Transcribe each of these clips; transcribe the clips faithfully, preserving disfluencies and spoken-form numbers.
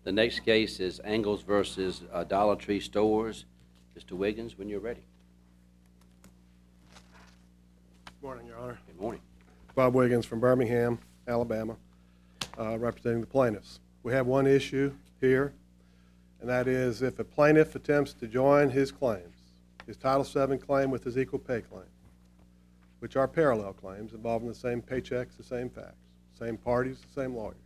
The next case is Angles versus uh, Dollar Tree Stores. Mister Wiggins, when you're ready. Good morning, Your Honor. Good morning. Bob Wiggins from Birmingham, Alabama, uh, representing the plaintiffs. We have one issue here, and that is if a plaintiff attempts to join his claims, his Title seven claim with his equal pay claim, which are parallel claims involving the same paychecks, the same facts, same parties, the same lawyers,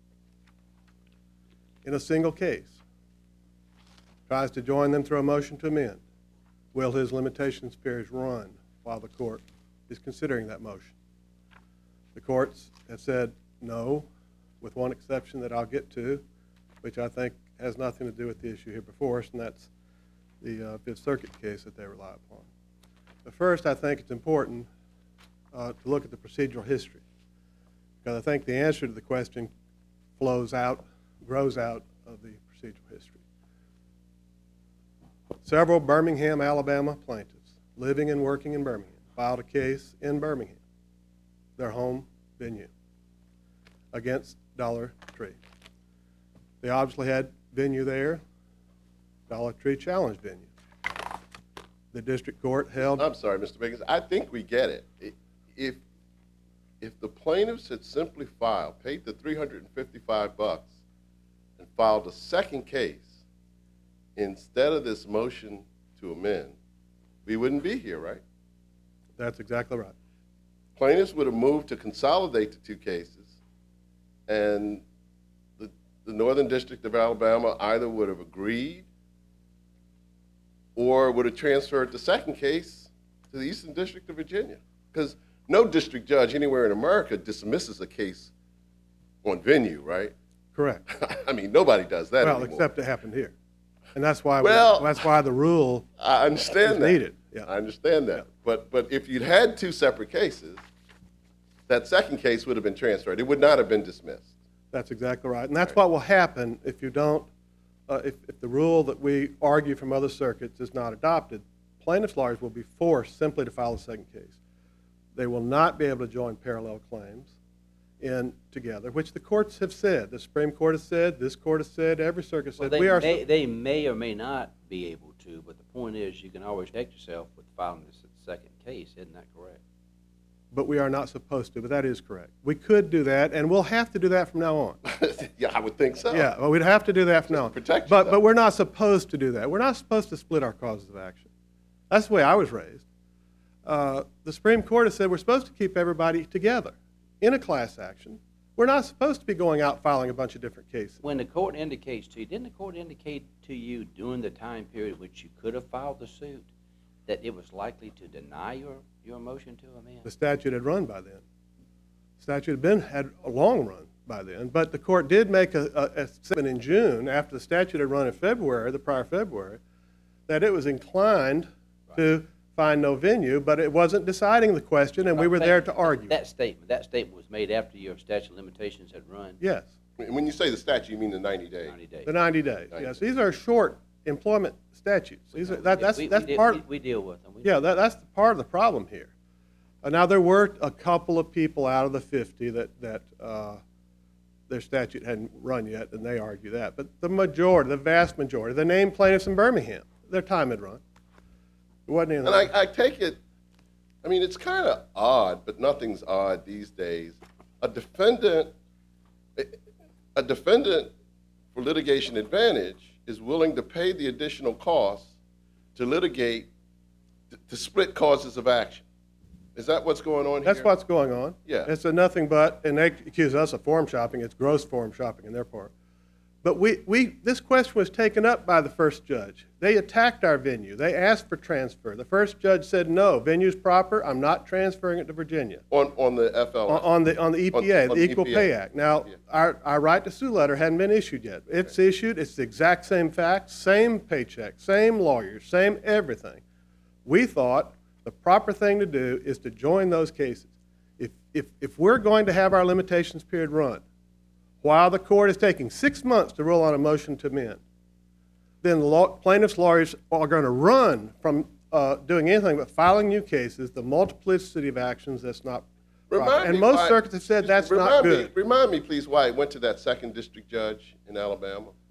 in a single case, tries to join them through a motion to amend, will his limitations period run while the court is considering that motion? The courts have said no, with one exception that I'll get to, which I think has nothing to do with the issue here before us, and that's the uh, Fifth Circuit case that they rely upon. But first, I think it's important uh, to look at the procedural history, because I think the answer to the question flows out, grows out of the procedural history. Several Birmingham, Alabama plaintiffs living and working in Birmingham filed a case in Birmingham, their home venue, against Dollar Tree. They obviously had venue there. Dollar Tree challenged venue. The district court held... I'm sorry, Mister Biggins. I think we get it. If, if the plaintiffs had simply filed, paid the three hundred fifty-five bucks, and filed a second case instead of this motion to amend, we wouldn't be here, right? That's exactly right. Plaintiffs would have moved to consolidate the two cases, and the, the Northern District of Alabama either would have agreed or would have transferred the second case to the Eastern District of Virginia. Because no district judge anywhere in America dismisses a case on venue, right? Correct. I mean, nobody does that well, anymore. except it happened here. And that's why, well, we, that's why the rule I understand is that. needed. Yeah. I understand that. Yeah. But, but if you'd had two separate cases, that second case would have been transferred. It would not have been dismissed. That's exactly right. And that's right. what will happen if you don't, uh, if, if the rule that we argue from other circuits is not adopted. Plaintiffs' lawyers will be forced simply to file a second case. They will not be able to join parallel claims in together, which the courts have said. The Supreme Court has said, this court has said, every circuit said. Well, they, we are may, they may or may not be able to, but the point is you can always protect yourself with filing this second case. Isn't that correct? But we are not supposed to, but that is correct. We could do that, and we'll have to do that from now on. Yeah, I would think so. Yeah, well, we'd have to do that from now on. Protect but, yourself. but we're not supposed to do that. We're not supposed to split our causes of action. That's the way I was raised. Uh, the Supreme Court has said we're supposed to keep everybody together in a class action. We're not supposed to be going out filing a bunch of different cases. When the court indicates to you, didn't the court indicate to you during the time period which you could have filed the suit that it was likely to deny your, your motion to amend? The statute had run by then. The statute had been had a long run by then, but the court did make a, a, a statement in June after the statute had run in February, the prior February, that it was inclined right. to find no venue, but it wasn't deciding the question, and we were there to argue. That statement, that statement was made after your statute of limitations had run? Yes. When you say the statute, you mean the ninety days? ninety days. The ninety days, ninety yes. days. These are short employment statutes. These are, that, that's we, that's we part we, we deal with them. We yeah, that, that's part of the problem here. Uh, now, there were a couple of people out of the fifty that, that uh, their statute hadn't run yet, and they argue that. But the majority, the vast majority, the named plaintiffs in Birmingham, their time had run. It wasn't anything. And I, I take it, I mean, it's kind of odd, but nothing's odd these days. A defendant, a defendant for litigation advantage is willing to pay the additional costs to litigate, to split causes of action. Is that what's going on here? That's what's going on. Yeah. It's a nothing but, and they accuse us of forum shopping. It's gross forum shopping on their part. But we, we, this question was taken up by the first judge. They attacked our venue. They asked for transfer. The first judge said, no, venue's proper. I'm not transferring it to Virginia. On, on the F L S? On, on, the, on the E P A, on, on the the Equal E P A. Pay Act. Now, Yeah. our, our right to sue letter hadn't been issued yet. It's okay. issued. It's the exact same facts, same paycheck, same lawyers, same everything. We thought the proper thing to do is to join those cases. If, if, if we're going to have our limitations period run, while the court is taking six months to rule on a motion to amend, then law, plaintiffs' lawyers are going to run from uh, doing anything but filing new cases, the multiplicity of actions that's not proper. Remind And me most why, circuits have said that's remind not me, good. Remind me, please, why it went to that second district judge in Alabama.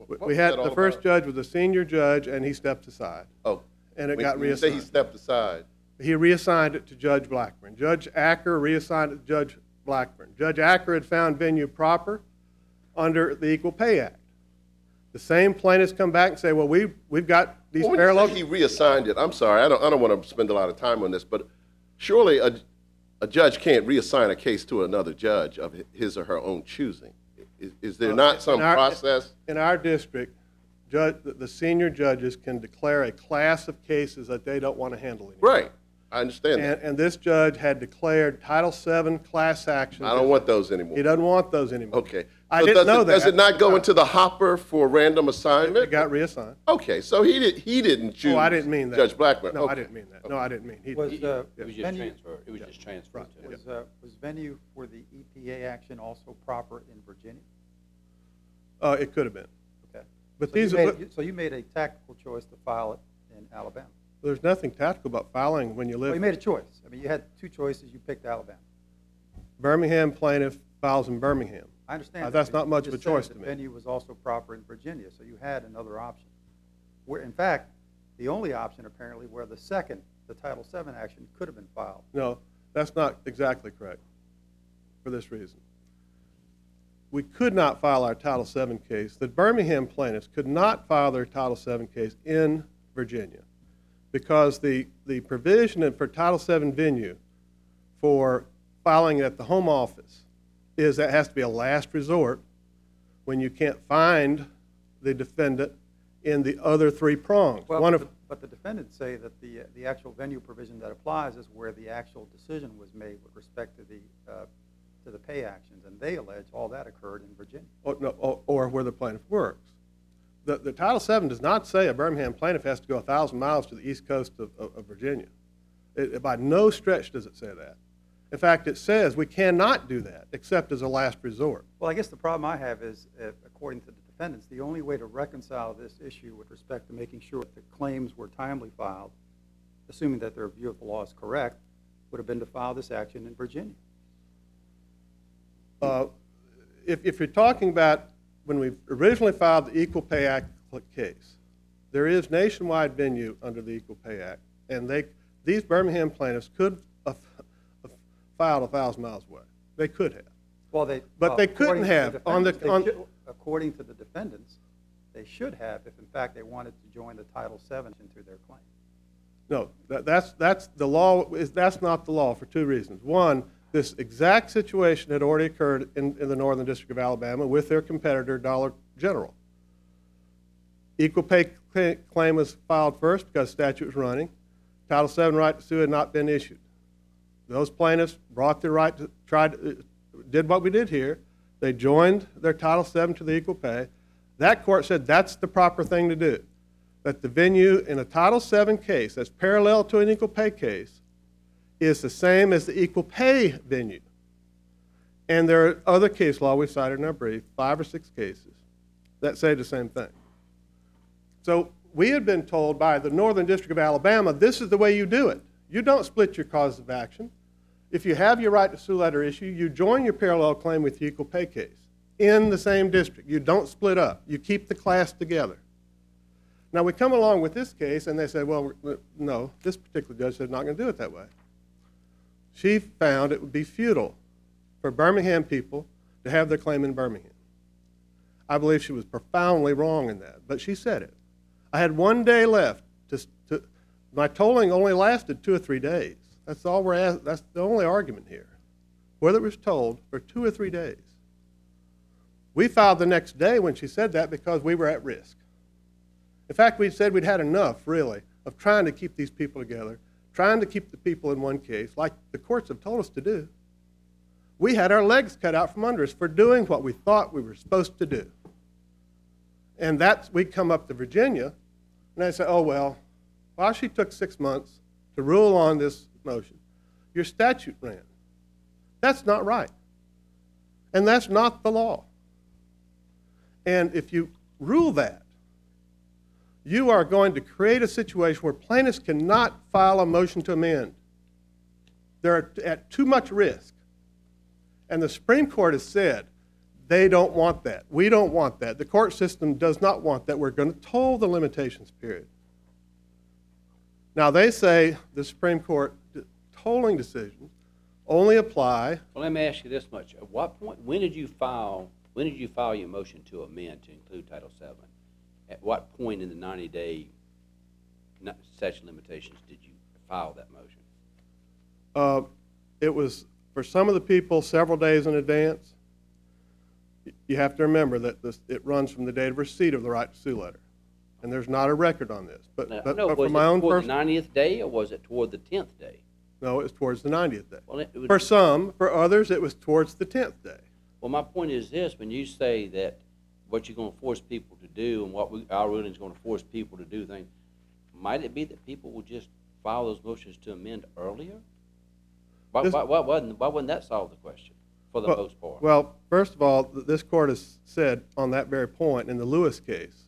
We- What We was had, that all the first about? judge was a senior judge, and he stepped aside, Oh. and it when- got when you say he reassigned. stepped aside. He reassigned it to Judge Blackburn. Judge Acker reassigned it to Judge Blackburn. Judge Acker had found venue proper under the Equal Pay Act. The same plaintiffs come back and say, well, we, we've got these Well, when parallel. you say he reassigned it, I'm sorry, I don't, I don't want to spend a lot of time on this, but surely a, a judge can't reassign a case to another judge of his or her own choosing. Is, is there Uh, not some in our- process? In our district, judge, the- the senior judges can declare a class of cases that they don't want to handle anymore. Right, I understand And, that. and this judge had declared Title seven class actions. I don't want those anymore. He doesn't want those anymore. Okay. I So didn't does know it, Does that. it not go into the hopper for random assignment? It got reassigned. Okay, so he did, he didn't choose. Oh, I didn't mean that. Judge Blackburn. No, I Okay. didn't mean that. No, I didn't mean. He Was, It uh, it was just venue- transferred, it was just transferred Right, to. yeah. Was, uh, was venue for the E P A action also proper in Virginia? Uh, it could have been. Okay. But So you these made- are, you- So you made a tactical choice to file it in Alabama? there's nothing tactical about filing when you Well, you live. made a choice. I mean, you had two choices, you picked Alabama. Birmingham plaintiff files in Birmingham. I understand. Uh, that, that's but not you much of a just said choice the to me. venue was also proper in Virginia, so you had another option. Where, in fact, the only option apparently where the second, the Title seven action could have been filed. No, that's not exactly correct for this reason. We could not file our Title seven case. The Birmingham plaintiffs could not file their Title seven case in Virginia because the, the provision for Title seven venue for filing at the home office is that it has to be a last resort when you can't find the defendant in the other three prongs. Well, One but of, the- but the defendants say that the, the actual venue provision that applies is where the actual decision was made with respect to the, uh, to the pay actions, and they allege all that occurred in Virginia. or, no, or, or where the plaintiff works. The, the Title seven does not say a Birmingham plaintiff has to go a thousand miles to the east coast of, of, of Virginia. It, it- by no stretch does it say that. In fact, it says we cannot do that except as a last resort. Well, I guess the problem I have is, uh, according to the defendants, the only way to reconcile this issue with respect to making sure that the claims were timely filed, assuming that their view of the law is correct, would have been to file this action in Virginia. Uh, if, if you're talking about when we originally filed the Equal Pay Act case, there is nationwide venue under the Equal Pay Act, and they, these Birmingham plaintiffs could have filed a thousand miles away. They could have. Well, they. But well, they couldn't according to have on the- defendants, they on- should- According to the defendants, they should have if in fact they wanted to join the Title seven into their claim. No, that, that's, that's the law, is, that's not the law for two reasons. One, this exact situation had already occurred in, in the Northern District of Alabama with their competitor, Dollar General. Equal pay cl- claim was filed first because statute was running. Title seven right to sue had not been issued. Those plaintiffs brought their right to, tried, uh, did what we did here. They joined their Title seven to the equal pay. That court said that's the proper thing to do. That the venue in a Title seven case that's parallel to an equal pay case is the same as the equal pay venue. And there are other case law we cited in our brief, five or six cases, that say the same thing. So we had been told by the Northern District of Alabama, this is the way you do it. You don't split your cause of action. If you have your right to sue letter issue, you join your parallel claim with the equal pay case in the same district. You don't split up. You keep the class together. Now, we come along with this case, and they said, well, no, this particular judge said not going to do it that way. She found it would be futile for Birmingham people to have their claim in Birmingham. I believe she was profoundly wrong in that, but she said it. I had one day left. To, to, my tolling only lasted two or three days. That's all we're asking. That's the only argument here. Whether it was told for two or three days. We filed the next day when she said that because we were at risk. In fact, we said we'd had enough, really, of trying to keep these people together, trying to keep the people in one case, like the courts have told us to do. We had our legs cut out from under us for doing what we thought we were supposed to do. And that's, we come up to Virginia, and I say, oh, well, while she took six months to rule on this motion, your statute ran. That's not right. And that's not the law. And if you rule that, you are going to create a situation where plaintiffs cannot file a motion to amend. They're at too much risk. And the Supreme Court has said They don't want that. We don't want that. The court system does not want that. We're going to toll the limitations period. Now, they say the Supreme Court tolling decisions only apply. Well, let me ask you this much. At what point, when did you file, when did you file your motion to amend to include Title seven? At what point in the ninety-day statute of limitations did you file that motion? Uh, it was, for some of the people, several days in advance. You have to remember that this, it runs from the date of receipt of the right to sue letter. And there's not a record on this. But, Now, but, no, but was for it my own toward the personal, ninetieth day, or was it toward the tenth day? no, it was towards the ninetieth day. Well, it, it For would, some, for others, it was towards the tenth day. well, my point is this: when you say that what you're going to force people to do, and what we, our ruling is going to force people to do things, might it be that people will just file those motions to amend earlier? Why, This- why, why, wasn't, why wouldn't that solve the question for the Well- most part? Well, first of all, th- this court has said on that very point in the Lewis case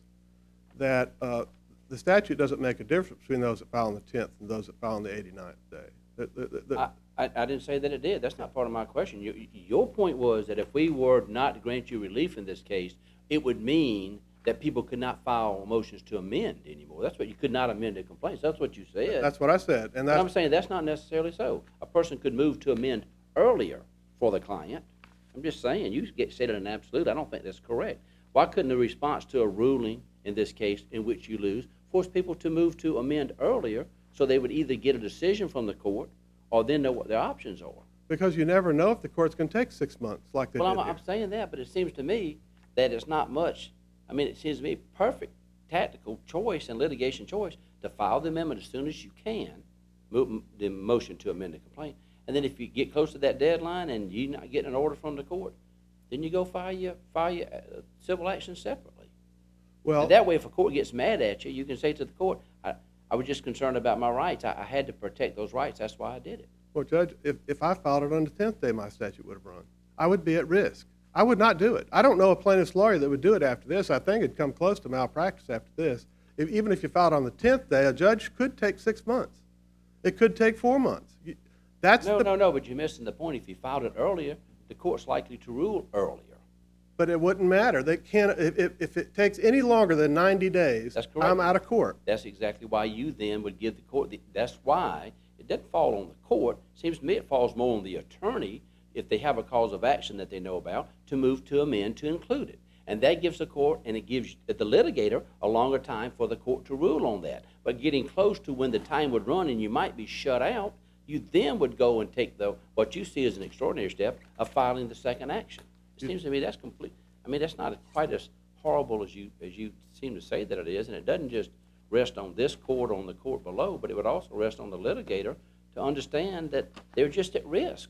that uh, the statute doesn't make a difference between those that file on the tenth and those that file on the eighty-ninth day. The- the- the- the- I, I, I didn't say that it did. That's not part of my question. Your, your point was that if we were not to grant you relief in this case, it would mean that people could not file motions to amend anymore. That's what you could not amend a complaint. So that's what you said. That's what I said. And But I'm that's, saying that's not necessarily so. A person could move to amend earlier for the client. I'm just saying, you get said it in absolute. I don't think that's correct. Why couldn't the response to a ruling, in this case, in which you lose, force people to move to amend earlier so they would either get a decision from the court or then know what their options are? because you never know if the court's going to take six months like they Well, did I'm, here. I'm saying that, but it seems to me that it's not much. I mean, it seems to me perfect tactical choice and litigation choice to file the amendment as soon as you can, move the motion to amend the complaint, and then if you get close to that deadline and you're not getting an order from the court, then you go file your file your uh, civil action separately. Well, And that way, if a court gets mad at you, you can say to the court, I, I was just concerned about my rights. I, I had to protect those rights. That's why I did it. well, Judge, if, if I filed it on the tenth day, my statute would have run. I would be at risk. I would not do it. I don't know a plaintiff's lawyer that would do it after this. I think it'd come close to malpractice after this. If, even if you filed on the tenth day, a judge could take six months. It could take four months. You- That's No, the, no, no, but you're missing the point. If you filed it earlier, the court's likely to rule earlier. But it wouldn't matter. They can't, if, if, if it takes any longer than ninety days, That's correct. I'm out of court. That's exactly why you then would give the court, the, that's why it doesn't fall on the court. Seems to me it falls more on the attorney, if they have a cause of action that they know about, to move to amend to include it. And that gives the court, and it gives the litigator a longer time for the court to rule on that. But getting close to when the time would run and you might be shut out, you then would go and take the, what you see as an extraordinary step of filing the second action. It seems to me that's complete, I mean, that's not quite as horrible as you, as you seem to say that it is, and it doesn't just rest on this court, on the court below, but it would also rest on the litigator to understand that they're just at risk.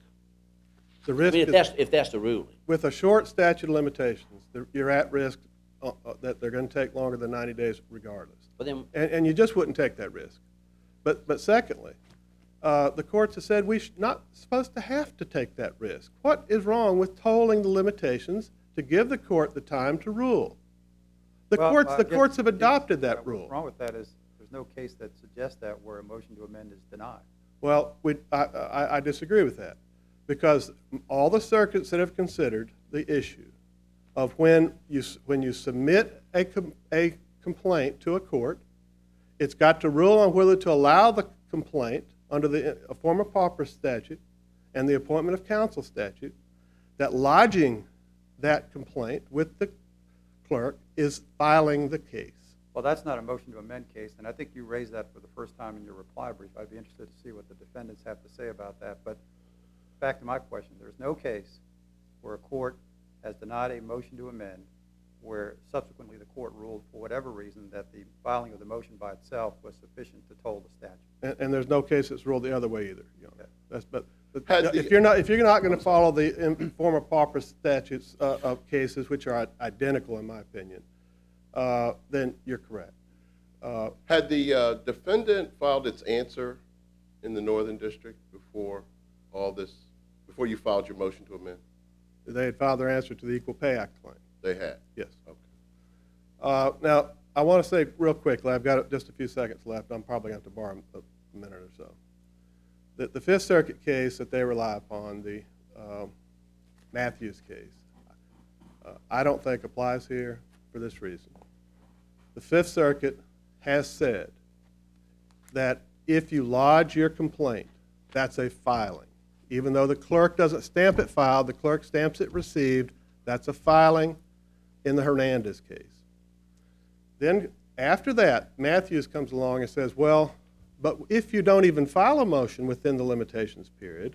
The I risk mean, if is, that's, if that's the ruling. with a short statute of limitations, the- you're at risk uh, uh, that they're going to take longer than ninety days regardless. But then, And, and you just wouldn't take that risk. But, but secondly, uh, the courts have said we're not supposed to have to take that risk. What is wrong with tolling the limitations to give the court the time to rule? The Well, courts, I the guess- courts have guess, adopted uh, that rule. What's wrong with that is there's no case that suggests that where a motion to amend is denied. Well, we, I, I, I disagree with that, because all the circuits that have considered the issue of when you, s- when you submit a, com, a complaint to a court, it's got to rule on whether to allow the complaint under the uh, former pauper statute and the appointment of counsel statute, that lodging that complaint with the clerk is filing the case. Well, that's not a motion to amend case, and I think you raised that for the first time in your reply brief. I'd be interested to see what the defendants have to say about that. But back to my question, there's no case where a court has denied a motion to amend where subsequently the court ruled for whatever reason that the filing of the motion by itself was sufficient to toll the statute. And, and there's no case that's ruled the other way either. You know. Okay. That's, but, but Had the- if you're not, if you're not going to follow the in- former pauper statutes uh, of cases, which are identical in my opinion, uh, then you're correct. Uh, Had the uh, defendant filed its answer in the Northern District before all this, before you filed your motion to amend? they had filed their answer to the Equal Pay Act claim. They had? Yes. Okay. Uh, now, I want to say real quickly, I've got just a few seconds left. I'm probably going to have to borrow a minute or so. The, the Fifth Circuit case that they rely upon, the um, Matthews case, uh, I don't think applies here for this reason. The Fifth Circuit has said that if you lodge your complaint, that's a filing. Even though the clerk doesn't stamp it filed, the clerk stamps it received, that's a filing in the Hernandez case. Then after that, Matthews comes along and says, well, but if you don't even file a motion within the limitations period,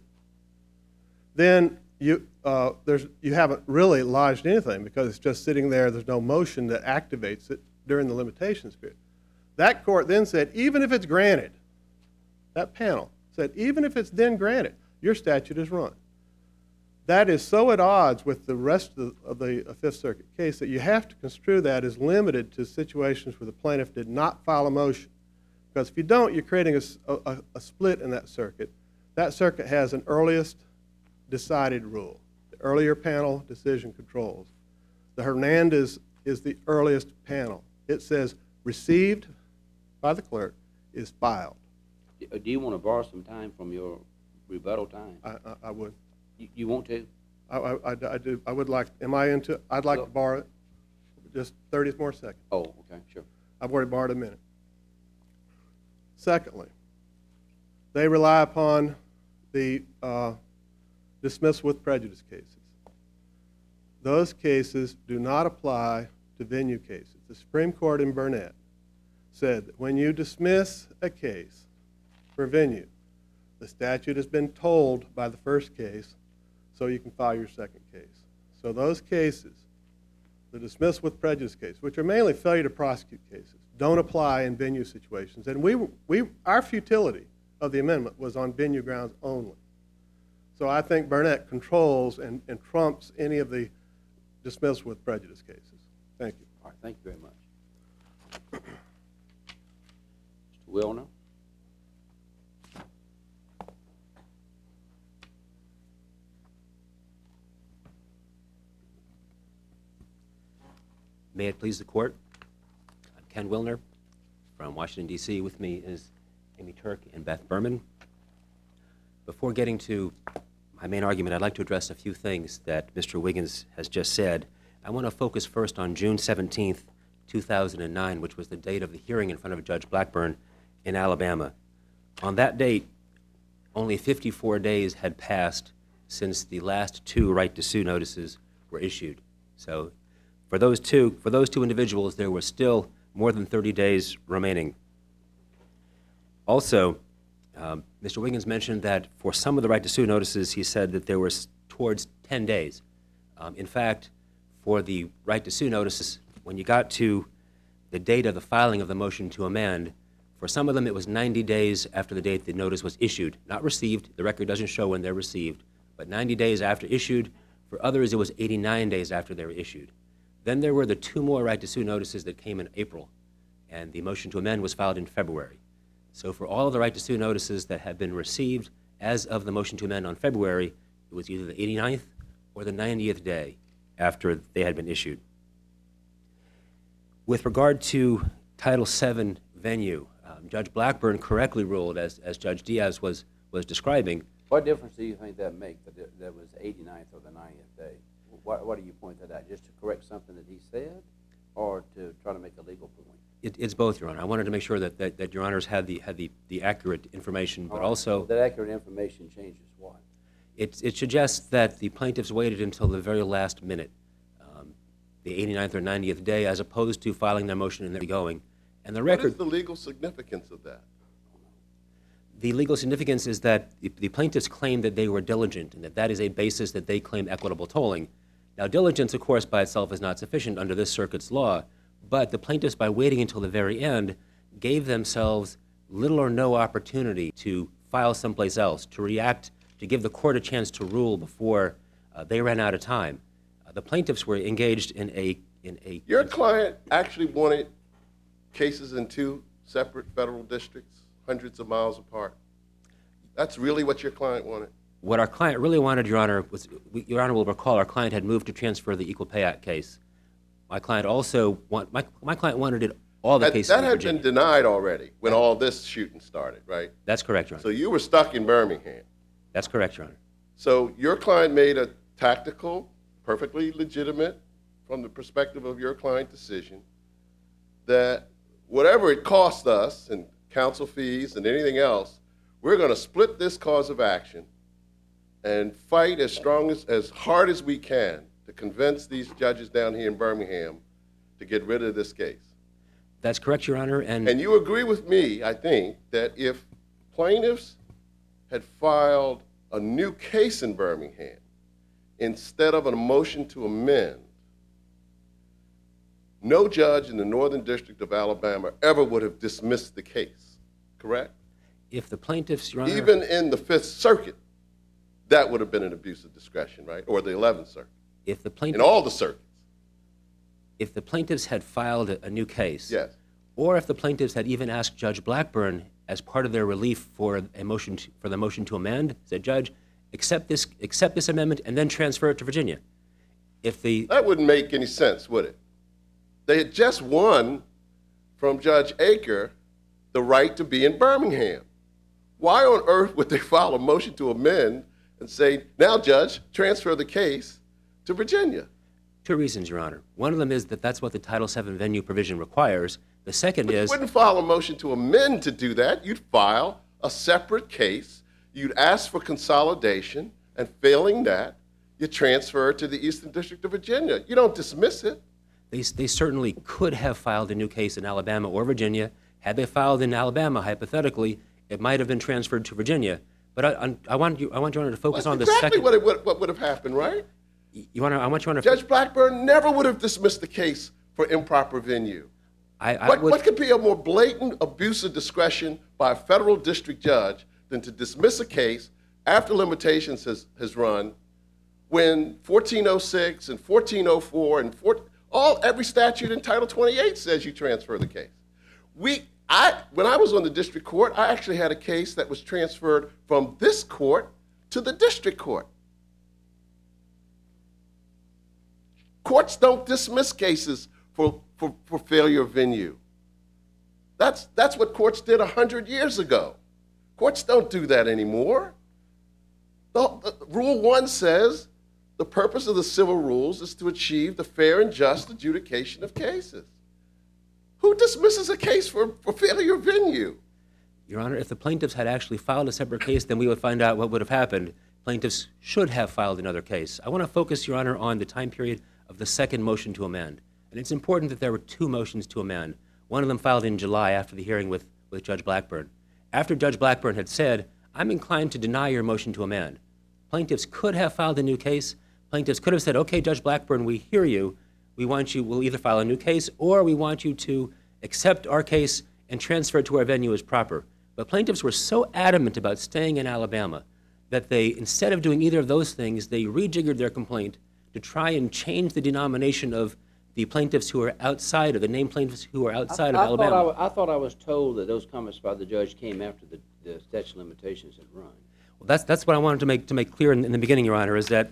then you, uh, there's, you haven't really lodged anything because it's just sitting there. There's no motion that activates it during the limitations period. That court then said, even if it's granted, that panel said, even if it's then granted, your statute is run. That is so at odds with the rest of the, of the Fifth Circuit case that you have to construe that as limited to situations where the plaintiff did not file a motion. Because if you don't, you're creating a, a, a split in that circuit. That circuit has an earliest decided rule. The earlier panel decision controls. The Hernandez is the earliest panel. It says received by the clerk is filed. Do you want to borrow some time from your rebuttal time? I, I, I would. You, you want to? I, I, I, I do. I would like. Am I into? I'd like Well- to borrow it. Just thirty more seconds. Oh, okay, sure. I've already borrowed a minute. Secondly, they rely upon the uh, dismissal with prejudice cases. Those cases do not apply to venue cases. The Supreme Court in Burnett said that when you dismiss a case for venue, the statute has been told by the first case, so you can file your second case. So those cases, the dismiss with prejudice case, which are mainly failure to prosecute cases, don't apply in venue situations. And we, we, our futility of the amendment was on venue grounds only. So I think Burnett controls and, and trumps any of the dismiss with prejudice cases. Thank you. All right, thank you very much. Mister Wilner? May it please the court. I'm Ken Wilner from Washington, D C With me is Amy Turk and Beth Berman. Before getting to my main argument, I'd like to address a few things that Mister Wiggins has just said. I want to focus first on June seventeenth, two thousand nine, which was the date of the hearing in front of Judge Blackburn in Alabama. On that date, only fifty-four days had passed since the last two right to sue notices were issued. So for those two, for those two individuals, there were still more than thirty days remaining. Also, um, Mister Wiggins mentioned that for some of the right to sue notices, he said that there was towards ten days. Um, in fact, for the right to sue notices, when you got to the date of the filing of the motion to amend, for some of them it was ninety days after the date the notice was issued, not received. The record doesn't show when they're received, but ninety days after issued. For others, it was eighty-nine days after they were issued. Then there were the two more right to sue notices that came in April, and the motion to amend was filed in February. So for all of the right to sue notices that had been received as of the motion to amend on February, it was either the eighty-ninth or the ninetieth day after they had been issued. With regard to Title seven venue, um, Judge Blackburn correctly ruled, as, as Judge Diaz was, was describing. What difference do you think that makes, that it- that was the eighty-ninth or the ninetieth day? Why, why do you point that out? Just to correct something that he said, or to try to make a legal point? It, it's both, Your Honor. I wanted to make sure that, that, that Your Honors had the, had the, the accurate information, but All right, also that accurate information changes what? it, it suggests that the plaintiffs waited until the very last minute, um, the eighty-ninth or ninetieth day, as opposed to filing their motion and then going. And the What record, is the legal significance of that? the legal significance is that the, the plaintiffs claim that they were diligent and that that is a basis that they claim equitable tolling. Now, diligence, of course, by itself is not sufficient under this circuit's law, but the plaintiffs, by waiting until the very end, gave themselves little or no opportunity to file someplace else, to react, to give the court a chance to rule before uh, they ran out of time. Uh, the plaintiffs were engaged in a in a. Your client actually wanted cases in two separate federal districts, hundreds of miles apart. That's really what your client wanted? What our client really wanted, Your Honor, was, we- Your Honor will recall, our client had moved to transfer the Equal Pay Act case. My client also want my my client wanted it all the That, cases that in had Virginia. been denied already when all this shooting started, right? That's correct, Your Honor. So you were stuck in Birmingham. That's correct, Your Honor. So your client made a tactical, perfectly legitimate from the perspective of your client decision, that whatever it costs us in counsel fees and anything else, we're going to split this cause of action and fight as strong as, as hard as we can to convince these judges down here in Birmingham to get rid of this case. That's correct, Your Honor. And, And you agree with me, I think, that if plaintiffs had filed a new case in Birmingham instead of a motion to amend, no judge in the Northern District of Alabama ever would have dismissed the case, correct? if the plaintiffs, Your Honor... Even in the Fifth Circuit, that would have been an abuse of discretion, right? Or the Eleventh Circuit, if the in plaintiff, all the circuits, if the plaintiffs had filed a, a new case, yes. or if the plaintiffs had even asked Judge Blackburn as part of their relief for a motion to, for the motion to amend, said, Judge, accept this, accept this amendment and then transfer it to Virginia. If the That wouldn't make any sense, would it? They had just won from Judge Aker the right to be in Birmingham. Why on earth would they file a motion to amend and say, now, Judge, transfer the case to Virginia? Two reasons, Your Honor. One of them is that that's what the Title seven venue provision requires. The second But you is... wouldn't file a motion to amend to do that. You'd file a separate case. You'd ask for consolidation, and failing that, you transfer it to the Eastern District of Virginia. You don't dismiss it. They, they certainly could have filed a new case in Alabama or Virginia. Had they filed in Alabama, hypothetically, it might have been transferred to Virginia. But I, I, I want you, I want Your Honor to focus That's on the exactly second... what, it, what, what would have happened, right? You Honor, I want Your Honor... Judge Blackburn never would have dismissed the case for improper venue. I, I What, would, what could be a more blatant abuse of discretion by a federal district judge than to dismiss a case after limitations has, has run when fourteen oh six and fourteen oh four and four, all every statute in Title twenty-eight says you transfer the case. We, I, when I was on the district court, I actually had a case that was transferred from this court to the district court. Courts don't dismiss cases for, for, for failure of venue. That's, that's what courts did one hundred years ago. Courts don't do that anymore. The, the, Rule one says the purpose of the civil rules is to achieve the fair and just adjudication of cases. Who dismisses a case for, for failure of venue? Your Honor, if the plaintiffs had actually filed a separate case, then we would find out what would have happened. Plaintiffs should have filed another case. I want to focus, Your Honor, on the time period of the second motion to amend. And it's important that there were two motions to amend. One of them filed in July after the hearing with, with Judge Blackburn. After Judge Blackburn had said, I'm inclined to deny your motion to amend, plaintiffs could have filed a new case. Plaintiffs could have said, okay, Judge Blackburn, we hear you. We want you, we'll either file a new case or we want you to accept our case and transfer it to our venue as proper. But plaintiffs were so adamant about staying in Alabama that they, instead of doing either of those things, they rejiggered their complaint to try and change the denomination of the plaintiffs who are outside of, the named plaintiffs who are outside I, of I Alabama. Thought I, wa- I thought I was told that those comments by the judge came after the, the statute of limitations had run. Well, that's, that's what I wanted to make, to make clear in, in the beginning, Your Honor, is that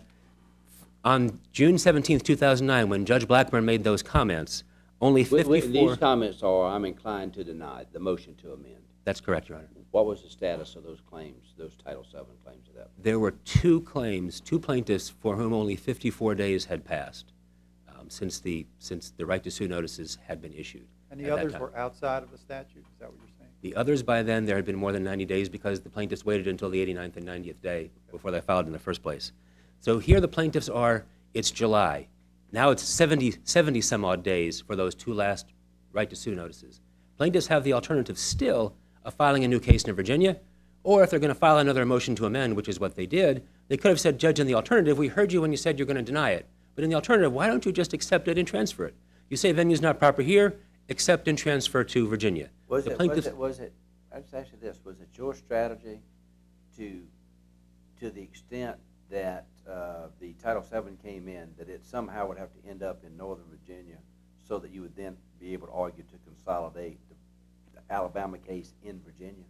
on June seventeenth, two thousand nine, when Judge Blackburn made those comments, only We- we- fifty-four... These comments are, I'm inclined to deny the motion to amend. That's correct, Your Honor. What was the status of those claims, those Title seven claims of that? There were two claims, two plaintiffs for whom only fifty-four days had passed um, since the since the right to sue notices had been issued. And at the that others time. were outside of the statute, is that what you're saying? The others, by then, there had been more than ninety days because the plaintiffs waited until the eighty-ninth and ninetieth day before they filed in the first place. So here the plaintiffs are, it's July. Now it's seventy, seventy some odd days for those two last right to sue notices. Plaintiffs have the alternative still of filing a new case in Virginia, or if they're going to file another motion to amend, which is what they did, they could have said, Judge, in the alternative, we heard you when you said you're going to deny it. But in the alternative, why don't you just accept it and transfer it? You say venue's not proper here, accept and transfer to Virginia. Was The it, was plaintiffs- it, was it, I just ask you this, was it your strategy to, to the extent that uh, the Title seven came in, that it somehow would have to end up in Northern Virginia so that you would then be able to argue to consolidate the, the Alabama case in Virginia?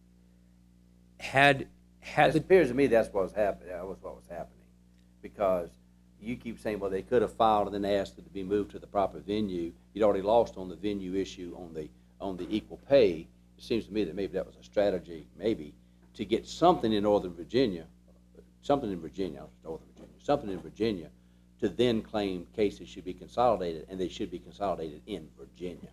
Had, had It the, appears to me that's what was happening, that was what was happening. Because You keep saying, well, they could have filed and then asked it to be moved to the proper venue. You'd already lost on the venue issue on the, on the equal pay. It seems to me that maybe that was a strategy, maybe, to get something in Northern Virginia, something in Virginia, Northern Virginia, something in Virginia, to then claim cases should be consolidated, and they should be consolidated in Virginia.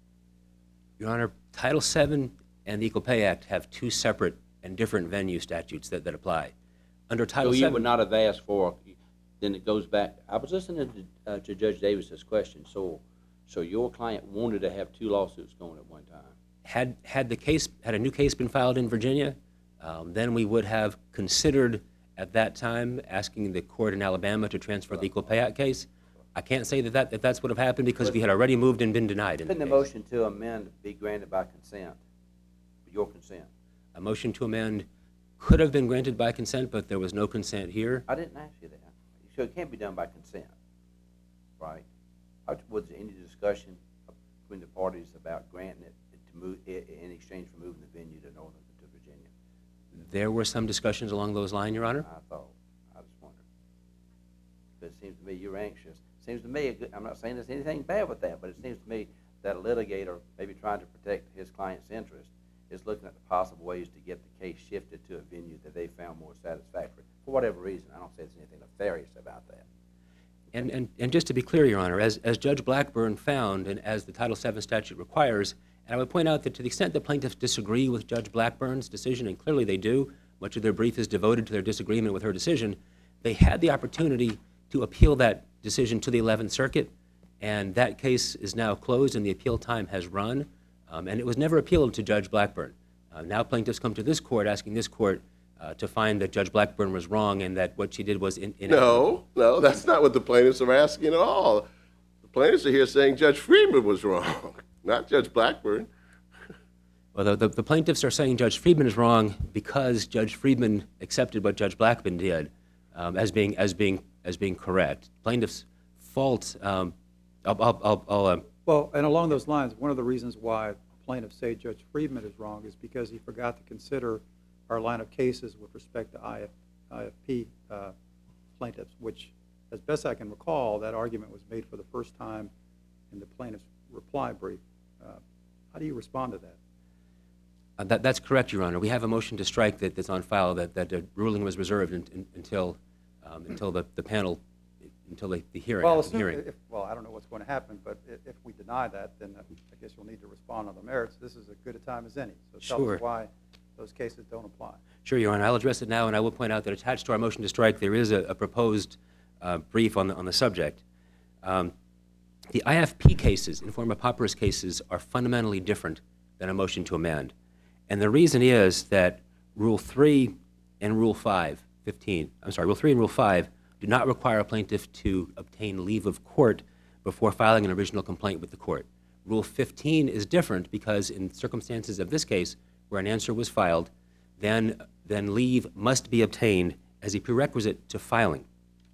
Your Honor, Title seven and the Equal Pay Act have two separate and different venue statutes that, that apply. Under So Title you seven, would not have asked for, then it goes back, I was listening to, uh, to Judge Davis's question, so, so your client wanted to have two lawsuits going at one time. had, had the case, had a new case been filed in Virginia, um, then we would have considered at that time asking the court in Alabama to transfer the Equal Pay Act case. I can't say that, that, that that's what would have happened because we had already moved and been denied in the Couldn't the case. motion to amend be granted by consent, your consent? A motion to amend could have been granted by consent, but there was no consent here. I didn't ask you that. So it can't be done by consent, right? Uh, Was there any discussion between the parties about granting it to move, i- in exchange for moving the venue to Northern, to Virginia? There were some discussions along those lines, Your Honor. I thought, I just wondered. But it seems to me you're anxious. Seems to me, a good- I'm not saying there's anything bad with that, but it seems to me that a litigator, maybe trying to protect his client's interest, is looking at the possible ways to get the case shifted to a venue that they found more satisfactory, for whatever reason. I don't say there's anything nefarious about that. And, and, and just to be clear, Your Honor, as, as Judge Blackburn found and as the Title seven statute requires, and I would point out that to the extent that plaintiffs disagree with Judge Blackburn's decision, and clearly they do, much of their brief is devoted to their disagreement with her decision, they had the opportunity to appeal that decision to the eleventh Circuit, and that case is now closed and the appeal time has run, um, and it was never appealed to Judge Blackburn. Uh, now plaintiffs come to this court asking this court uh, to find that Judge Blackburn was wrong and that what she did was in, inequitable. No, no, that's not what the plaintiffs are asking at all. The plaintiffs are here saying Judge Friedman was wrong, not Judge Blackburn. Well, the, the, the plaintiffs are saying Judge Friedman is wrong because Judge Friedman accepted what Judge Blackburn did um, as being as being as being correct. Plaintiffs' fault. Um, I'll, I'll, I'll, I'll uh, Well, and along those lines, one of the reasons why plaintiffs say Judge Friedman is wrong is because he forgot to consider our line of cases with respect to I F, I F P uh, plaintiffs, which, as best I can recall, that argument was made for the first time in the plaintiff's reply brief. Uh, how do you respond to that? uh, that, that's correct, Your Honor. We have a motion to strike that, that's on file that, that the ruling was reserved in, in, until um, until the, the panel, until the, the hearing. Well, the assume, hearing. if, well, I don't know what's going to happen, but if, if we deny that, then I guess you'll need to respond on the merits. This is as good a time as any. So tell Sure. us why those cases don't apply. Sure, Your Honor. I'll address it now, and I will point out that attached to our motion to strike, there is a, a proposed uh, brief on the, on the subject. Um, the I F P cases, informa pauperis cases, are fundamentally different than a motion to amend. And the reason is that Rule three and Rule five, fifteen, I'm sorry, Rule three and Rule five do not require a plaintiff to obtain leave of court before filing an original complaint with the court. Rule fifteen is different because in circumstances of this case, where an answer was filed, then, then leave must be obtained as a prerequisite to filing.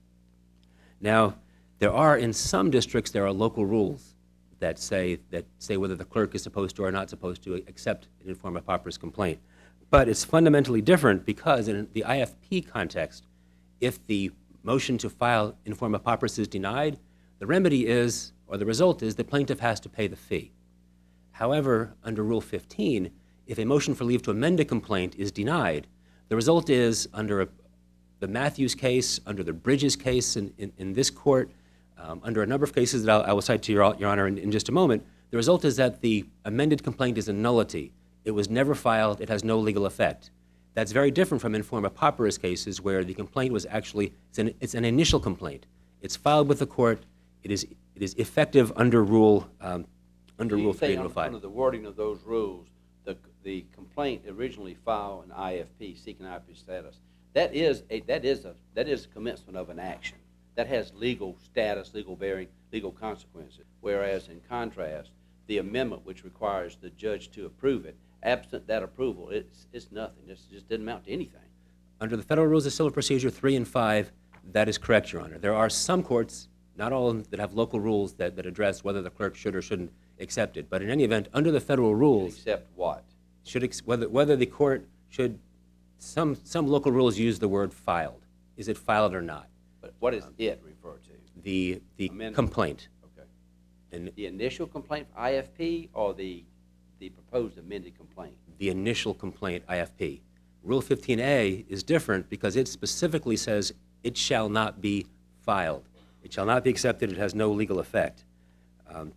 Now, there are, in some districts, there are local rules that say, that say whether the clerk is supposed to or not supposed to accept an informa pauperis complaint. But it's fundamentally different because in the I F P context, if the motion to file informa pauperis is denied, the remedy is, or the result is, the plaintiff has to pay the fee. However, under Rule fifteen, if a motion for leave to amend a complaint is denied, the result is, under a, the Matthews case, under the Bridges case in, in, in this court, um, under a number of cases that I'll, I will cite to your, your Honor in, in just a moment, the result is that the amended complaint is a nullity. It was never filed. It has no legal effect. That's very different from informa pauperis cases where the complaint was actually, it's an, it's an initial complaint. It's filed with the court. It is, it is effective under Rule, um, under So you Rule say three and un- Rule five. Under the wording of those rules, the, the complaint originally filed an I F P, seeking I F P status, that is a, that is a, that is commencement of an action. That has legal status, legal bearing, legal consequences. Whereas in contrast, the amendment which requires the judge to approve it, absent that approval, it's, it's nothing. It just didn't amount to anything. Under the Federal Rules of Civil Procedure three and five, that is correct, Your Honor. There are some courts, not all of them, that have local rules that, that address whether the clerk should or shouldn't accept it. But in any event, under the federal rules, Except what? should ex- whether, whether the court should, some, some local rules use the word filed. Is it filed or not? But what does it refer to? The, the Amendment. complaint. Okay. And The initial complaint for I F P or the, the proposed amended complaint? the initial complaint, I F P. Rule fifteen A is different because it specifically says it shall not be filed. It It shall not be accepted. It has no legal effect. Um,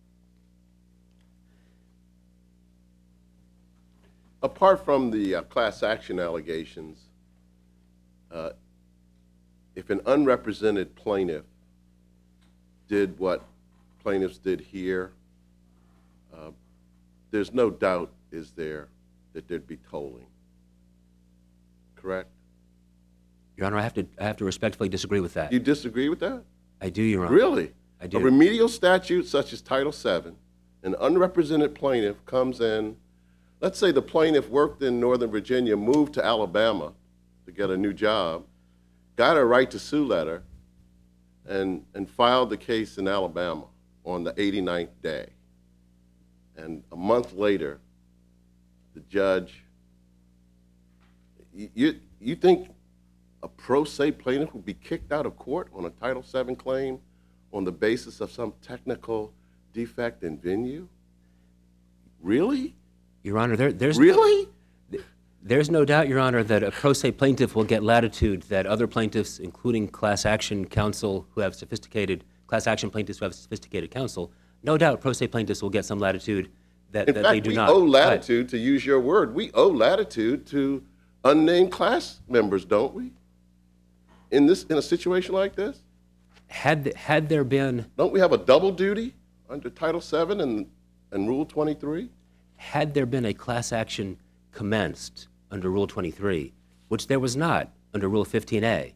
Apart from the uh, class action allegations, uh, if an unrepresented plaintiff did what plaintiffs did here, uh, there's no doubt, is there, that there'd be tolling. Correct? Your Honor, I have to, I have to respectfully disagree with that. You disagree with that? I do, Your Honor. Really? I do. A remedial statute such as Title seven, an unrepresented plaintiff comes in, let's say the plaintiff worked in Northern Virginia, moved to Alabama to get a new job, got a right to sue letter, and, and filed the case in Alabama on the eighty-ninth day. And a month later, the judge, you, you think a pro se plaintiff would be kicked out of court on a Title seven claim on the basis of some technical defect in venue? Really? Your Honor, there, there's Really? There's no doubt, Your Honor, that a pro se plaintiff will get latitude that other plaintiffs, including class action counsel who have sophisticated, class action plaintiffs who have sophisticated counsel, no doubt pro se plaintiffs will get some latitude that, In that fact, they do we not. owe But latitude, to use your word, we owe latitude to unnamed class members, don't we? In this, in a situation like this? had, had there been, Don't we have a double duty under Title seven and, and Rule twenty-three? had there been a class action commenced under Rule twenty-three, which there was not under Rule fifteen A,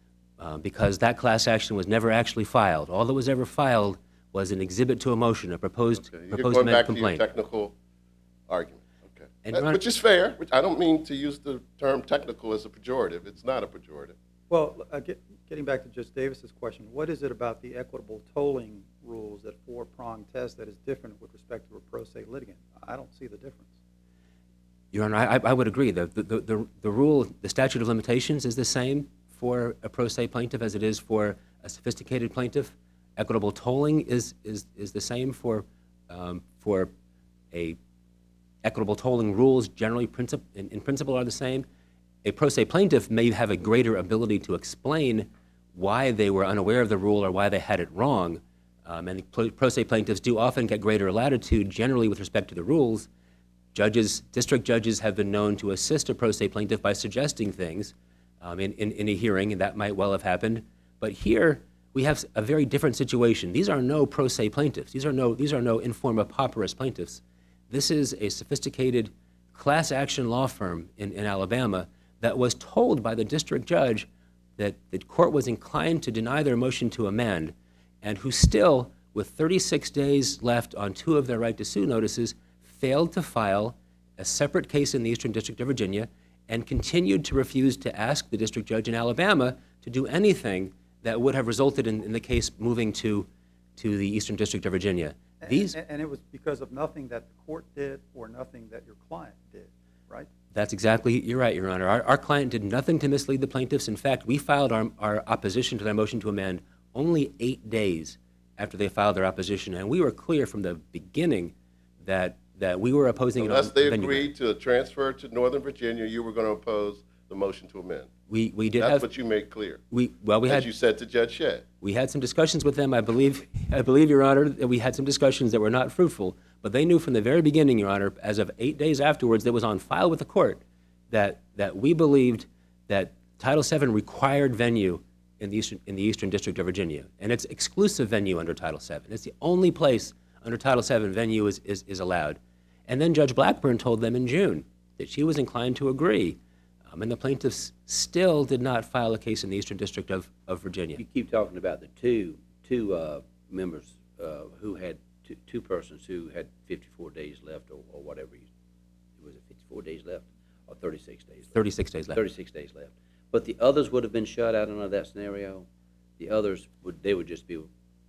uh, because that class action was never actually filed. All that was ever filed was an exhibit to a motion, a proposed, Okay, You're proposed going back amended to your complaint. technical argument. Okay. And Uh, Your Honor- Which is fair. Which I don't mean to use the term technical as a pejorative. It's not a pejorative. Well, uh, get, getting back to Judge Davis's question, what is it about the equitable tolling rules, that four-prong test, that is different with respect to a pro se litigant? I don't see the difference. Your Honor, I, I would agree. The, the, the, the rule, the statute of limitations is the same for a pro se plaintiff as it is for a sophisticated plaintiff. Equitable tolling is, is, is the same for, um, for a, equitable tolling rules generally princip, in, in principle are the same. A pro se plaintiff may have a greater ability to explain why they were unaware of the rule or why they had it wrong. Um, and pro, pro se plaintiffs do often get greater latitude generally with respect to the rules. Judges, district judges have been known to assist a pro se plaintiff by suggesting things um, in, in, in a hearing, and that might well have happened. But here, we have a very different situation. These are no pro se plaintiffs. These are no, these are no informa pauperis plaintiffs. This is a sophisticated class action law firm in, in Alabama that was told by the district judge that the court was inclined to deny their motion to amend, and who still, with thirty-six days left on two of their right to sue notices, failed to file a separate case in the Eastern District of Virginia and continued to refuse to ask the district judge in Alabama to do anything that would have resulted in, in the case moving to, to the Eastern District of Virginia. These, And, and it was because of nothing that the court did or nothing that your client did, right? That's exactly, you're right, Your Honor. Our, our client did nothing to mislead the plaintiffs. In fact, we filed our, our opposition to their motion to amend only eight days after they filed their opposition, and we were clear from the beginning that that we were opposing it on Unless they venue grounds. agreed to transfer to Northern Virginia, you were going to oppose the motion to amend. We we did That's have what you made clear, we well we as had you said to Judge Shedd. we had some discussions with them. I believe I believe Your Honor that we had some discussions that were not fruitful, but they knew from the very beginning, Your Honor, as of eight days afterwards, that was on file with the court, that that we believed that Title seven required venue in the Eastern in the Eastern District of Virginia, and it's exclusive venue under Title seven. It's the only place under Title seven venue is is, is allowed. And then Judge Blackburn told them in June that she was inclined to agree. Um, and the plaintiffs still did not file a case in the Eastern District of, of Virginia. You keep talking about the two, two uh, members uh, who had, two, two persons who had fifty-four days left or, or whatever. You, was it fifty-four days left or thirty-six days left? thirty-six days left. thirty-six days left. But the others would have been shut out under that scenario. The others, would they would just be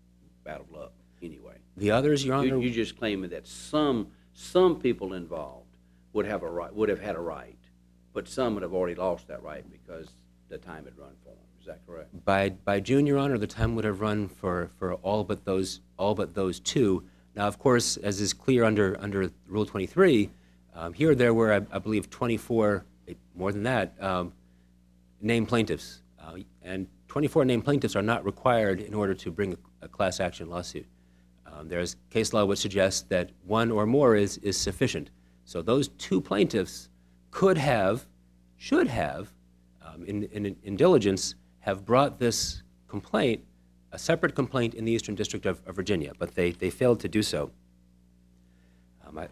out of luck anyway. The others, Your Honor, You, you just claiming that some, some people involved would have a right, would have had a right, but some would have already lost that right because the time had run for them. Is that correct? by by June, Your Honor, the time would have run for, for all but those all but those two. Now, of course, as is clear under under Rule twenty-three, um, here there were, I, I believe, twenty-four, more than that, um, named plaintiffs, uh, and twenty-four named plaintiffs are not required in order to bring a, a class action lawsuit. Um, there's case law which suggests that one or more is, is sufficient. So those two plaintiffs could have, should have, um, in, in, in diligence, have brought this complaint, a separate complaint in the Eastern District of, of Virginia, but they, they failed to do so. Um, I,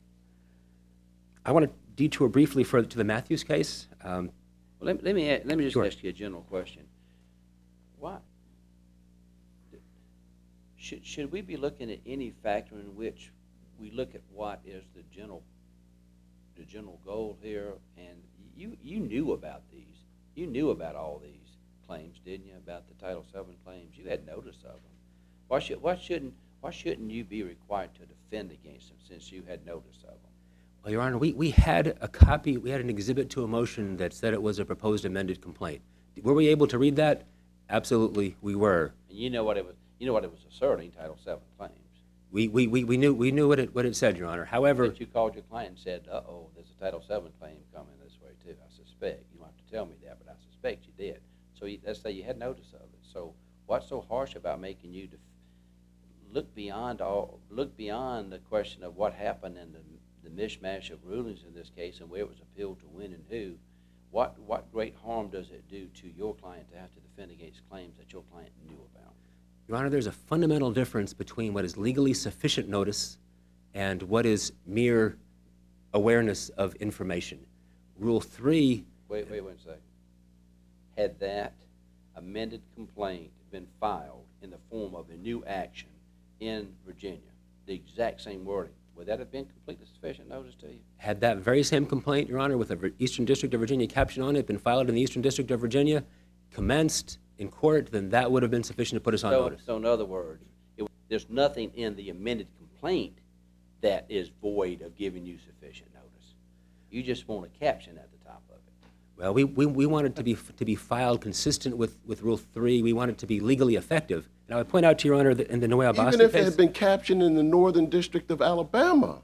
I want to detour briefly further to the Matthews case. Um, Well, let, let me, a- let me just Sure. ask you a general question. Why? Should, should we be looking at any factor in which we look at what is the general, the general goal here? And you, you knew about these. You knew about all these claims, didn't you, about the Title seven claims? You had notice of them. Why should, why shouldn't, why shouldn't you be required to defend against them since you had notice of them? Well, Your Honor, we, we had a copy, we had an exhibit to a motion that said it was a proposed amended complaint. Were we able to read that? Absolutely, we were. And you know what it was, you know what it was asserting, Title seven claims. We, we, we, we knew, we knew what it, what it said, Your Honor. However, But you called your client and said, uh-oh, there's a Title seven claim coming this way too, I suspect. You don't have to tell me that, but I suspect you did. So you, let's say you had notice of it. So what's so harsh about making you def- look beyond all, look beyond the question of what happened in the, the mishmash of rulings in this case and where it was appealed to when and who? What, what great harm does it do to your client to have to defend against claims that your client knew about? Your Honor, there's a fundamental difference between what is legally sufficient notice and what is mere awareness of information. Rule three, Wait, wait one second. Had that amended complaint been filed in the form of a new action in Virginia, the exact same wording, would that have been completely sufficient notice to you? had that very same complaint, Your Honor, with the Vir- Eastern District of Virginia caption on it, been filed in the Eastern District of Virginia, commenced in court, then that would have been sufficient to put us on So, notice. so in other words, it, there's nothing in the amended complaint that is void of giving you sufficient notice. You just want a caption at the top of it. Well, we, we, we want it to be, to be filed consistent with, with Rule three. We want it to be legally effective. And I would point out to Your Honor that in the Noel Even Boston if it case, had been captioned in the Northern District of Alabama.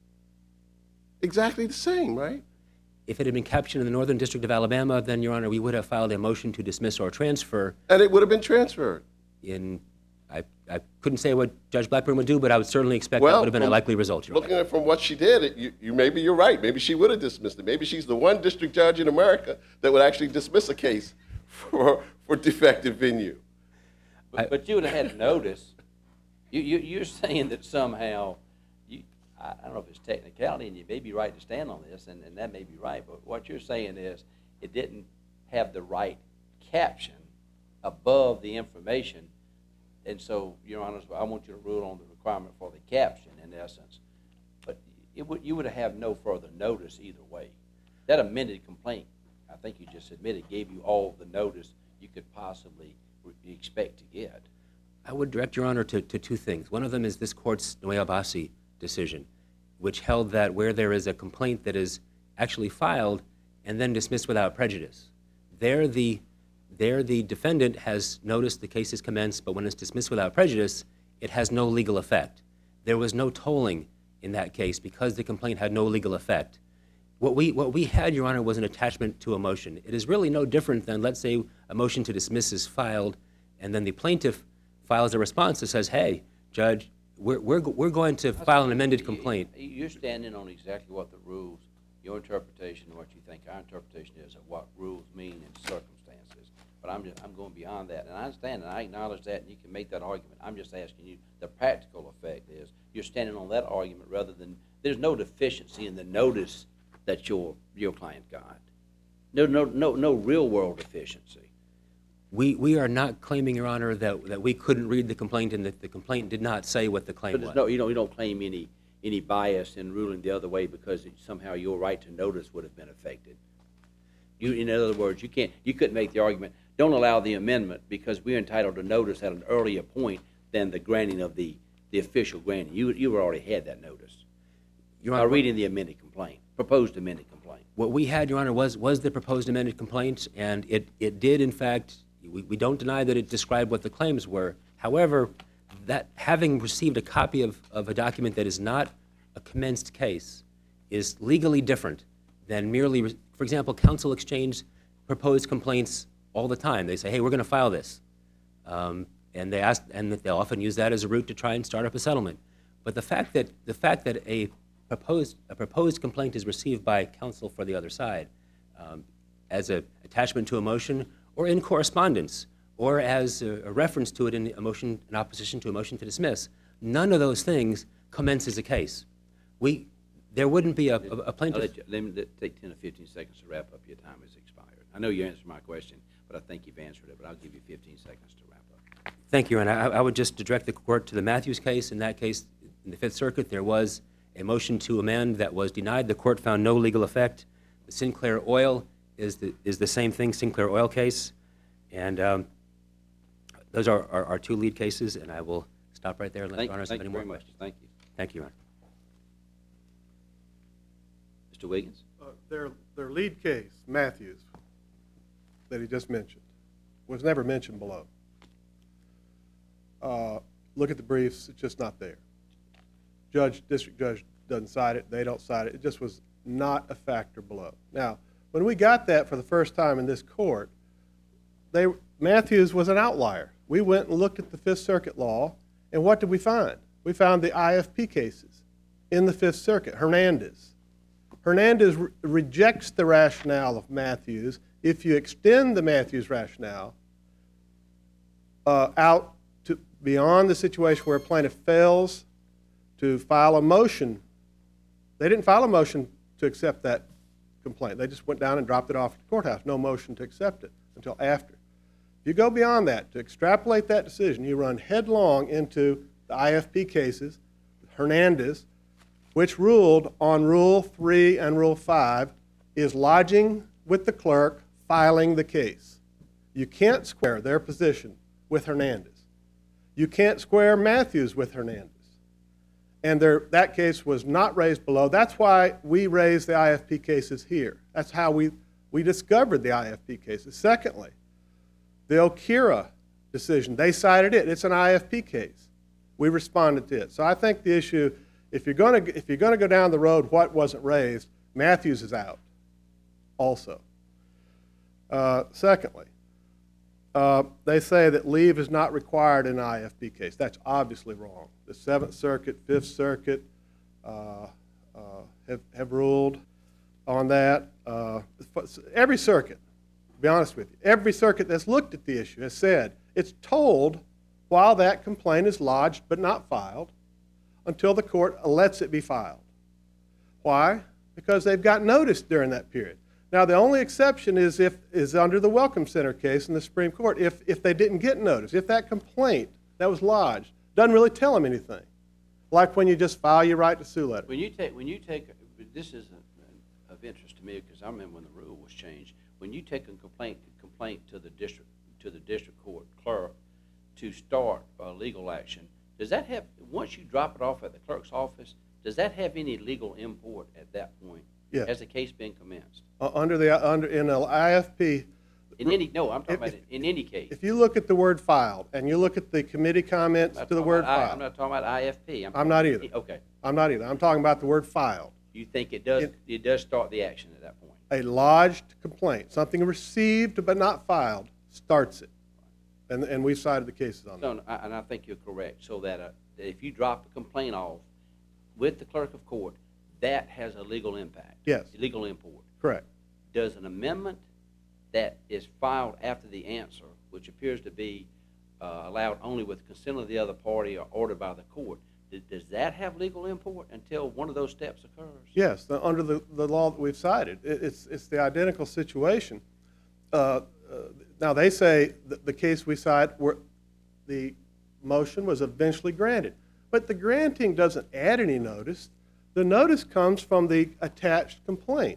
Exactly the same, right? if it had been captioned in the Northern District of Alabama, then, Your Honor, we would have filed a motion to dismiss or transfer And it would have been transferred. in, I, I couldn't say what Judge Blackburn would do, but I would certainly expect that Well, would have been a from likely result, Your Honor. Looking at it from what she did, it, you, you maybe you're right. Maybe she would have dismissed it. Maybe she's the one district judge in America that would actually dismiss a case for for defective venue. But, I- but you would have had notice. You, you, you're saying that somehow, you, I, I don't know if it's technicality, and you may be right to stand on this, and, and that may be right, but what you're saying is it didn't have the right caption above the information, and so, Your Honor, I want you to rule on the requirement for the caption, in essence. But it would, you would have no further notice either way. That amended complaint, I think you just admitted, gave you all the notice you could possibly re- expect to get. I would direct Your Honor to, to two things. One of them is this court's Noel Bassi decision, which held that where there is a complaint that is actually filed and then dismissed without prejudice, there the, there the defendant has noticed the case is commenced, but when it's dismissed without prejudice, it has no legal effect. There was no tolling in that case because the complaint had no legal effect. What we, what we had, Your Honor, was an attachment to a motion. It is really no different than, let's say, a motion to dismiss is filed, and then the plaintiff files a response that says, hey, Judge, we're, we're, we're going to file an amended complaint. You- You're standing on exactly what the rules, your interpretation, and what you think our interpretation is of what rules mean in circumstances. But I'm just, I'm going beyond that, and I understand, and I acknowledge that, and you can make that argument. I'm just asking you, the practical effect is, you're standing on that argument rather than, there's no deficiency in the notice that your, your client got. No, no, no, no real-world deficiency. We, we are not claiming, Your Honor, that, that we couldn't read the complaint and that the complaint did not say what the claim But was. there's no, you don't, you don't claim any, any bias in ruling the other way because it- somehow your right to notice would have been affected. You, in other words, you can't, you couldn't make the argument, don't allow the amendment because we're entitled to notice at an earlier point than the granting of the, the official granting. You, you already had that notice Your by Honor, reading the amended complaint, proposed amended complaint. what we had, Your Honor, was, was the proposed amended complaint, and it, it did, in fact, we, we don't deny that it described what the claims were. However, that having received a copy of, of a document that is not a commenced case is legally different than merely, for example, counsel exchanged proposed complaints all the time. They say, hey, we're going to file this. Um, and they ask, and they'll often use that as a route to try and start up a settlement. But the fact that, the fact that a proposed, a proposed complaint is received by counsel for the other side um, as an attachment to a motion or in correspondence or as a, a reference to it in a motion, in opposition to a motion to dismiss, none of those things commences a case. We, there wouldn't be a, a, a I'll plaintiff. let you, let me let- take ten or fifteen seconds to wrap up. Your time has expired. I know you answered my question, but I think you've answered it, but I'll give you fifteen seconds to wrap up. Thank you, and I, I would just direct the court to the Matthews case. In that case, in the Fifth Circuit, there was a motion to amend that was denied. The court found no legal effect. The Sinclair Oil is the, is the same thing, Sinclair Oil case. And um, those are our, our two lead cases, and I will stop right there and let Thank Your you, Honors thank have you any more very much. questions. Thank you. Thank you, Your Honor. Mister Wiggins? Uh, Their, their lead case, Matthews, that he just mentioned, was never mentioned below. Uh, Look at the briefs, it's just not there. Judge, district judge doesn't cite it, they don't cite it, it just was not a factor below. Now, when we got that for the first time in this court, they, Matthews was an outlier. We went and looked at the Fifth Circuit law, and what did we find? We found the I F P cases in the Fifth Circuit, Hernandez. Hernandez re rejects the rationale of Matthews. If you extend the Matthews rationale uh, out to beyond the situation where a plaintiff fails to file a motion, they didn't file a motion to accept that complaint. They just went down and dropped it off at the courthouse. No motion to accept it until after. If you go beyond that, to extrapolate that decision, you run headlong into the I F P cases, Hernandez, which ruled on Rule three and Rule five is lodging with the clerk, filing the case. You can't square their position with Hernandez. You can't square Matthews with Hernandez. And there, that case was not raised below. That's why we raised the I F P cases here. That's how we, we discovered the I F P cases. Secondly, the Okira decision, they cited it. It's an I F P case. We responded to it. So I think the issue, if you're going to, if you're going to go down the road, what wasn't raised, Matthews is out also. Uh, secondly, uh, they say that leave is not required in an I F P case. That's obviously wrong. The Seventh Circuit, Fifth Circuit uh, uh, have, have ruled on that. Uh, every circuit, to be honest with you, every circuit that's looked at the issue has said it's told while that complaint is lodged but not filed until the court lets it be filed. Why? Because they've got notice during that period. Now, the only exception is if is under the Welcome Center case in the Supreme Court, if, if they didn't get notice, if that complaint that was lodged doesn't really tell them anything, like when you just file your right to sue letter. When you take, when you take, this is a, of interest to me because I remember when the rule was changed. When you take a complaint, complaint to the district, to the district court clerk to start a legal action, does that have, once you drop it off at the clerk's office, does that have any legal import at that point? Yes. Has the case been commenced? Uh, under the under in an I F P, In any, no, I'm talking If- about if- in any case. if you look at the word filed and you look at the committee comments I'm not to the talking word about I- I'm filed, not talking about I F P. I'm not talking- either. Okay. I'm not either. I'm talking about the word filed. You think it does, It- it does start the action at that point? A lodged complaint, something received but not filed, starts it. And, and we've cited the cases on that. No, no, I- and I think you're correct, so that, uh, that if you drop the complaint off with the clerk of court, that has a legal impact. Yes. Legal import. Correct. Does an amendment that is filed after the answer, which appears to be uh, allowed only with consent of the other party or ordered by the court, th- does that have legal import until one of those steps occurs? Yes, the, under the, the law that we've cited. It, it's, it's the identical situation. Uh, uh, now, they say that the case we cite where the motion was eventually granted. But the granting doesn't add any notice. The notice comes from the attached complaint.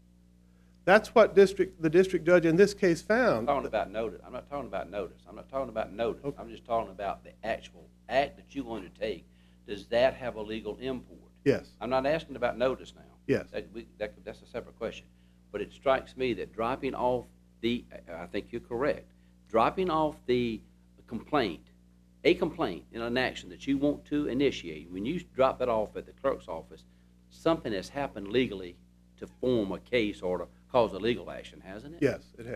That's what district, the district judge in this case I'm found. talking about notice. I'm not talking about notice. I'm not talking about notice. Okay. I'm just talking about the actual act that you want to take. Does that have a legal import? Yes, I'm not asking about notice now. yes. That, we, that, that's a separate question. But it strikes me that dropping off the, I think you're correct, dropping off the complaint, a complaint in an action that you want to initiate, when you drop that off at the clerk's office, something has happened legally to form a case or to cause a legal action, hasn't it? Yes, it has.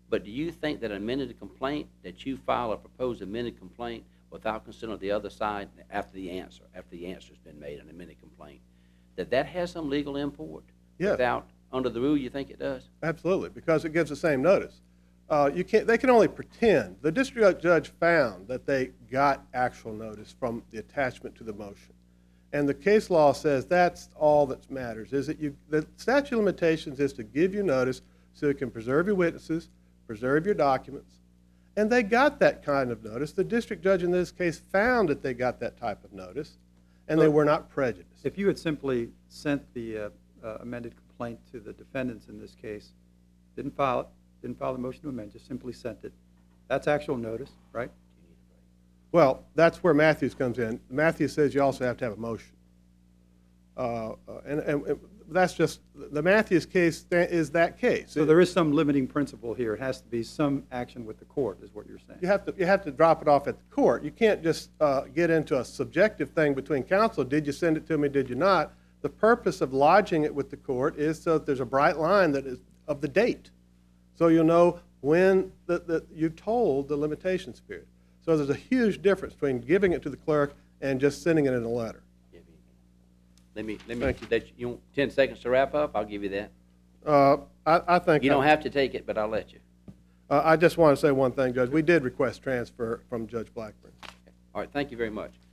But do you think that an amended complaint, that you file a proposed amended complaint without considering the other side after the answer, after the answer's been made, an amended complaint, that that has some legal import? Yes. Without, under the rule, you think it does? Absolutely, because it gives the same notice. Uh, you can't, they can only pretend. The district judge found that they got actual notice from the attachment to the motion. And the case law says that's all that matters, is that you, the statute of limitations is to give you notice so you can preserve your witnesses, preserve your documents. And they got that kind of notice. The district judge in this case found that they got that type of notice, and they were not prejudiced. If you had simply sent the uh, uh, amended complaint to the defendants in this case, didn't file it, didn't file the motion to amend, just simply sent it, that's actual notice, right? Well, that's where Matthews comes in. Matthews says you also have to have a motion. Uh, uh, and, and, and that's just, the Matthews case is that case. So there is some limiting principle here. It has to be some action with the court, is what you're saying. You have to, you have to drop it off at the court. You can't just uh, get into a subjective thing between counsel. Did you send it to me, did you not? The purpose of lodging it with the court is so that there's a bright line that is of the date. So you'll know when the, the, you told the limitations period. So there's a huge difference between giving it to the clerk and just sending it in a letter. Let me, let me, Thank you. that, you want ten seconds to wrap up? I'll give you that. Uh, I, I think You don't I, have to take it, but I'll let you. uh, I just want to say one thing, Judge. We did request transfer from Judge Blackburn. All right, thank you very much.